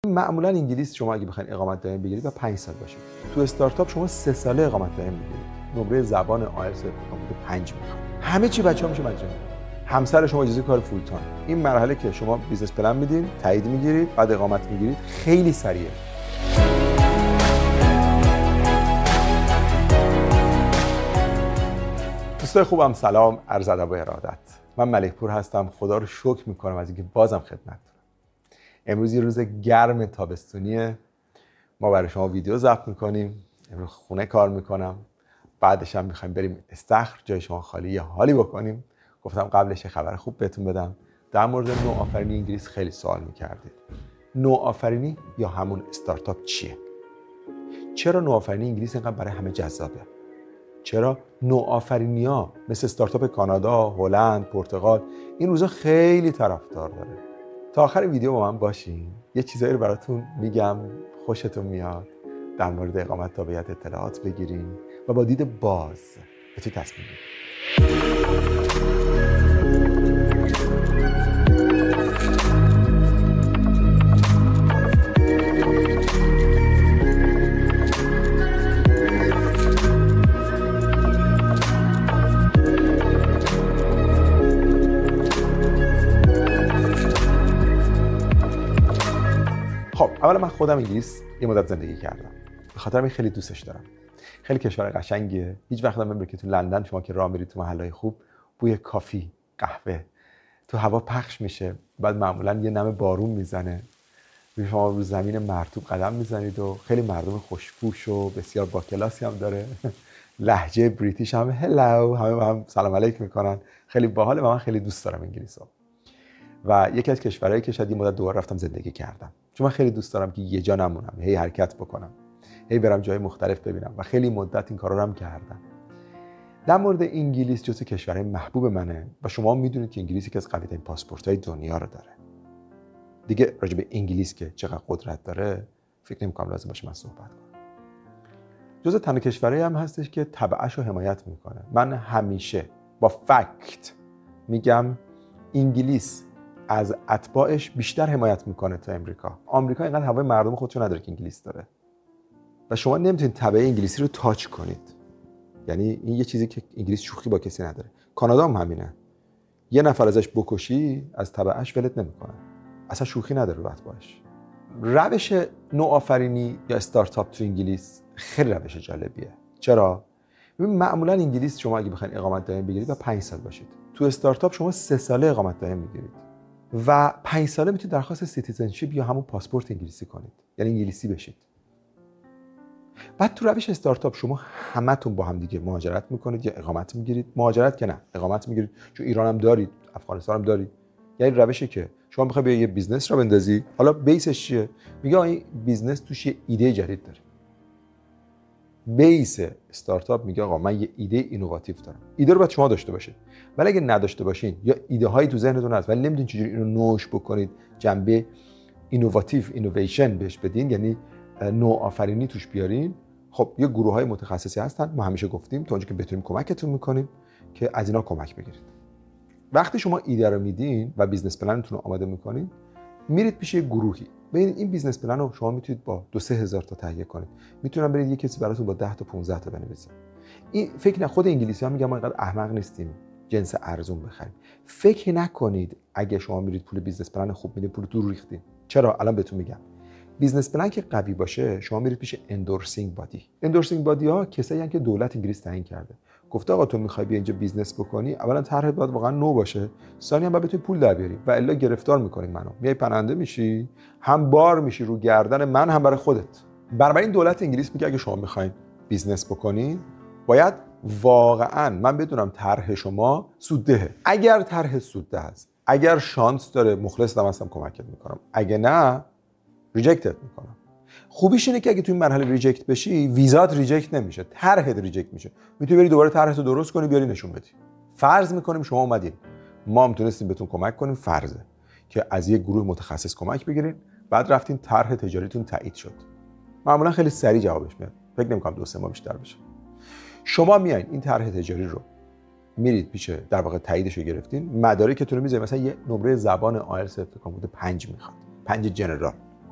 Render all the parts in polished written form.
معمولا انگلیس شما اگه بخواید اقامت دائم بگیرید با 5 سال باشه. تو استارتاپ شما 3 ساله اقامت دائم میگیرید. نمره زبان آیلتس حدود 5 میخواد. همه چی بچه‌ها میشه مجانی. همسر شما اجازه کار فول تایم. این مرحله که شما بیزنس پلن میدین، تایید میگیرید، بعد اقامت میگیرید، خیلی سریعه. دوستای خوبم سلام، عرض ادب و ارادت. من ملک پور هستم. خدا رو شکر میکنم از اینکه بازم خدمتتونم. امروز یه روز گرم تابستونیه. ما برای شما ویدیو ضبط میکنیم. امروز خونه کار میکنم. بعدش هم میخوایم بریم استخر، جای شما خالی، یه حالی بکنیم. گفتم قبلش یه خبر خوب بهتون بدم. در مورد نوآفرینی انگلیس خیلی سوال میکردید. نوآفرینی یا همون استارتاپ چیه؟ چرا نوآفرینی انگلیس اینقدر برای همه جذابه؟ چرا نوآفرینی‌ها مثل استارتاپ کانادا، هلند، پرتغال این روزا خیلی طرفدار داره؟ تا آخر ویدیو با من باشین. یه چیزایی رو براتون میگم، خوشتون میاد. در مورد اقامت تابعیت اطلاعات بگیرین و با دید باز به تصمیم بگیرین. خب اولا من خودم انگلیس یه مدت زندگی کردم. به خاطر من خیلی دوستش دارم. خیلی کشور قشنگیه. هیچ وقت نمی‌بینم که تو لندن شما که راه میرید تو محله‌های خوب بوی کافی، قهوه تو هوا پخش میشه. بعد معمولا یه نم بارون میزنه. شما رو زمین مرطوب قدم میزنید و خیلی مردم خوشپوش و بسیار با کلاسی هم داره. لهجه بریتیش هم هلو، همه با هم سلام علیک میکنن. خیلی باحاله و من خیلی دوست دارم انگلیسو. و یکی از کشورهایی که شاید این مدت دوباره رفتم زندگی کردم. چون من خیلی دوست دارم که یه جا نمونم، هی حرکت بکنم، هی برم جای مختلف ببینم و خیلی مدت این کارا رو هم کردم. در مورد انگلیس جزو کشورهای محبوب منه و شما میدونید که انگلیس یکی از قوی‌ترین پاسپورت‌های دنیا رو داره. دیگه راجع به انگلیس که چقدر قدرت داره فکر نمی‌کنم لازم باشه من صحبت کنم. جزو تنها کشورهایی هم هستش که تبعش رو حمایت میکنه. من همیشه با فکت میگم انگلیس از اتباعش بیشتر حمایت میکنه تا امریکا. آمریکا اینقدر هوای مردم خودشو نداره که انگلیس داره. و شما نمیتونید تبع انگلیسی رو تاچ کنید. یعنی این یه چیزی که انگلیس شوخی با کسی نداره. کانادا هم همینه. یه نفر ازش بکشی از تبعش ولت نمیکنه. اصلا شوخی نداره رو اتباعش. روش نوآفرینی یا استارتاپ تو انگلیس خیلی روش جالبیه. چرا؟ ببین معمولا انگلیس شما اگه بخواید اقامت دائم بگیرید با 5 سال باشید. تو استارتاپ شما 3 ساله اقامت دائم میگیرید. و 5 ساله میتونید درخواست سیتیزنشیپ یا همون پاسپورت انگلیسی کنید. یعنی انگلیسی بشید. بعد تو روش استارتاپ شما همتون با هم دیگه مهاجرت میکنید یا اقامت میگیرید. مهاجرت که نه، اقامت میگیرید. چون ایران هم دارید، افغانستان هم دارید. یعنی روشی که شما میخوای یه بیزنس رو بندازی، حالا بیسش چیه؟ میگه این بیزنس توش یه ایده جدید داره. بیس استارتاپ میگه آقا من یه ایده اینوواتیو دارم. ایده رو باید شما داشته باشید. ولی اگه نداشته باشین یا ایده هایی تو ذهنتون هست ولی نمیدونید چجوری اینو نوش بکنید، جنبه اینوویشن بهش بدین، یعنی نوآفرینی توش بیارین، خب یه گروه‌های متخصصی هستن. ما همیشه گفتیم تا اونجا که بتونیم کمکتون میکنیم که از اینا کمک بگیرید. وقتی شما ایده رو میدین و بیزنس پلنتون رو آماده میکنین، میرید پیش یه گروهی. ببینید این بیزنس پلن رو شما میتونید با 2-3 هزار تا تهیه کنید. میتونم برید یه کسی براتون با 10 تا 15 تا بنویسه. این فکر نه، خود انگلیسی‌ها میگن ما اینقدر احمق نیستیم جنس ارزون بخریم. فکر نکنید اگه شما میرید پول بیزنس پلن خوب میدید پول دور ریختین. چرا؟ الان بهتون میگم. بیزنس پلن که قوی باشه شما میرید پیش اندورسینگ بادی. اندورسینگ بادی ها کسایی هستن که دولت انگلیس تعیین کرده. گفته آقا تو میخوای بیا اینجا بیزنس بکنی، اولا طرحت باید واقعا نو باشه، ثانیا باید بتونی پول در بیاری و الا گرفتار میکنین منو. میای پننده میشی، هم بار میشی رو گردن من هم برای خودت. بنابراین دولت انگلیس میگه اگه شما میخواین بیزنس بکنین باید واقعا من بدونم طرح شما سوددهه. اگر طرح سودده است، اگر شانس داره، مخلص هستم کمکت میکنم. اگه نه ریجکتت میکنم. خوبیش اینه که اگه تو این مرحله ریجکت بشی، ویزات ریجکت نمیشه، طرحت ریجکت میشه. میتونی بری دوباره طرحتو درست کنی بیاری نشون بدی. فرض میکنیم شما اومدین، ما هم تونستیم بهتون کمک کنیم، فرضه که از یک گروه متخصص کمک بگیرین، بعد رفتین طرح تجاریتون تایید شد. معمولا خیلی سریع جوابش میاد. فکر نمیکنم 2-3 ماه بیشتر بشه. شما میایین این طرح تجاری رو میرید پیش، در واقع تاییدش رو گرفتین، مدارکتون رو میذارید، مثلا یه نمره زبان آیلتس فکر کنم 5 میخواد، 5 جنرال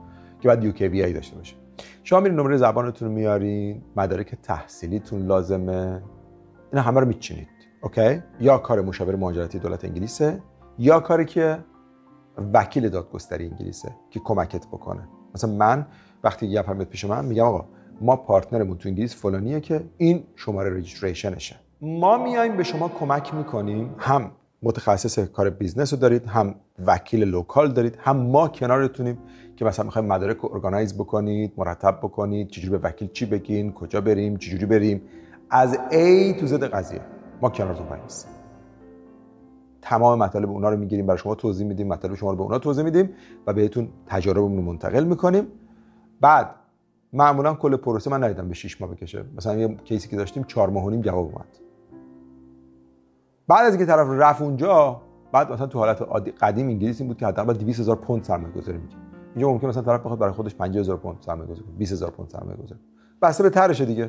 که بعد UKVI داشته باشه. شما میرین نمره زبانتون رو میارین، مدارک تحصیلیتون لازمه، اینا همه رو میچینید. اوکی؟ یا کار مشاور مهاجرتی دولت انگلیسه یا کاری که وکیل دادگستری انگلیسه که کمکت بکنه. مثلا من وقتی یه نفر میاد پیش من میگم آقا ما پارتنرمون تو انگلیس فلانیه که این شماره رجیستریشنشه، ما میایم به شما کمک میکنیم، هم متخصص کار بیزنس رو دارید، هم وکیل لوکال دارید، هم ما کنارتونیم که مثلا میخوایم مدارک رو ارگانایز بکنید، مرتب بکنید، چجوری به وکیل چی بگین، کجا بریم، چجوری بریم، از A تو Z قضیه ما کنارتون وای میسیم. تمام مطالب اونا رو میگیریم برای شما توضیح میدیم، مطالب شما رو به اونا توضیح میدیم و بهتون تجاربمون رو منتقل میکنیم. بعد معمولا کل پروسه من ندیدم به 6 ماه بکشه. مثلا یه کیسی که داشتیم 4 ماه و نیم جواب اومد. بعد از اینکه طرف رفت اونجا، بعد مثلا تو حالت عادی قدیم انگلیس این بود که حداقل 200,000 پوند سرمایه‌گذاری می‌کنه. اینجا ممکن مثلا طرف بخواد برای خودش 50,000 پوند سرمایه‌گذاری کنه، 20,000 پوند سرمایه‌گذاری. بسته به طرحشه دیگه.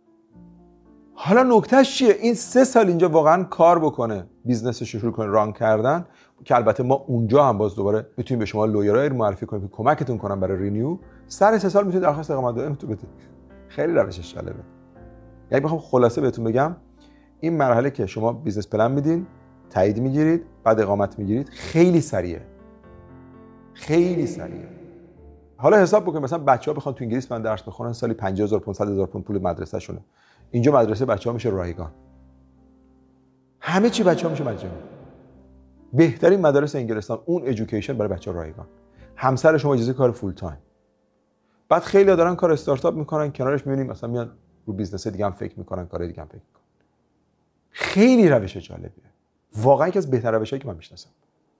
حالا نکتهش چیه؟ این 3 سال اینجا واقعا کار بکنه، بیزنسش رو شروع کنه ران کردن، که البته ما اونجا هم باز دوباره میتونیم به شما لویرای معرفی کنیم که کمکتون کنن برای رینیو. سر 3 سال میتونید درخواست اقامت دائم تو بدید. خیلی روشش جالبه. یعنی بخوام خلاصه بهتون بگم، این مرحله که شما بیزنس پلن میدین، تایید میگیرید، بعد اقامت میگیرید، خیلی سریعه. خیلی سریعه. حالا حساب بکنید مثلا بچه‌ها بخوان تو انگلیس من درس بخونن، سالی 50,000 500,000 پوند پول مدرسه شونه. اینجا مدرسه بچه‌ها میشه رایگان. همه چی بچه‌ها میشه مجانی. بهترین مدارس انگلستان اون ادویکیشن برای بچه‌ها رایگان. همسر شما اجازه کار فول تایم. بعد خیلی‌ها دارن کار استارتاپ میکنن، کنارش می‌بینیم مثلا میان رو بیزنس دیگه هم فکر میکنن، کار دیگه هم فکر میکنن. خیلی روش جالبیه. واقعا یکی از بهترین روشایی که من میشناسم.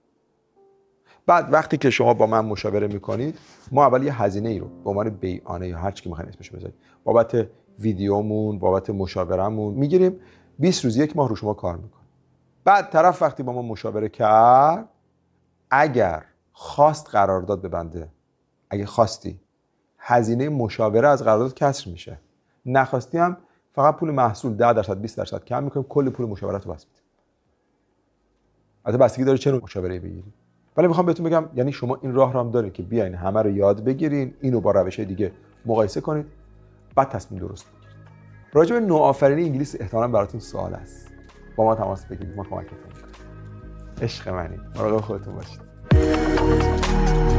بعد وقتی که شما با من مشاوره میکنید، ما اول یه هزینه ای رو به عنوان بیعانه یا هر چی که میخواین اسمش بذارید، بابت ویدیومون، بابت مشاورمون میگیریم. 20 روز 1 ماه رو شما کار میکنیم. بعد طرف وقتی با ما مشاوره کرد، اگر خواست قرارداد ببنده، اگه خواستی، هزینه مشاوره از قرارداد کسر میشه. نخواستی هم فقط پول محصول 10% 20% کم میکنیم، کل پول مشاورت رو بس میدیم. البته بستگی داره چه نوع مشاوره بگیرید. ولی میخوام بهتون بگم یعنی شما این راه رو هم دارید که بیاین همه رو یاد بگیرین، اینو با روش‌های دیگه مقایسه کنید، بعد تصمیم درست بگیرید. راجع به نوآفرینی انگلیس احتمالاً براتون سوال است. با ما تماس بگیرید، ما کمکتون می‌کنیم. عشق منید. مراقب خودتون باشید.